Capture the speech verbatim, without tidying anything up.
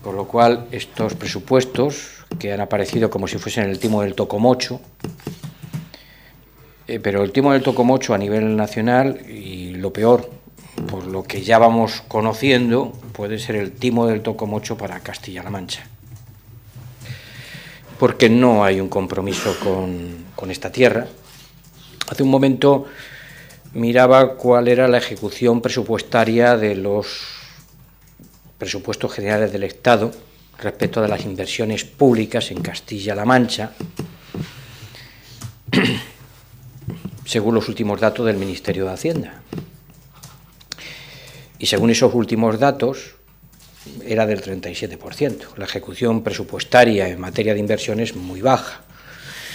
Con lo cual, estos presupuestos, que han aparecido como si fuesen el timo del tocomocho, eh, pero el timo del tocomocho a nivel nacional, y lo peor, por lo que ya vamos conociendo, puede ser el timo del tocomocho para Castilla-La Mancha. Porque no hay un compromiso con, con esta tierra. Hace un momento miraba cuál era la ejecución presupuestaria de los presupuestos generales del Estado respecto de las inversiones públicas en Castilla-La Mancha, según los últimos datos del Ministerio de Hacienda. Y según esos últimos datos, era del treinta y siete por ciento. La ejecución presupuestaria en materia de inversión es muy baja.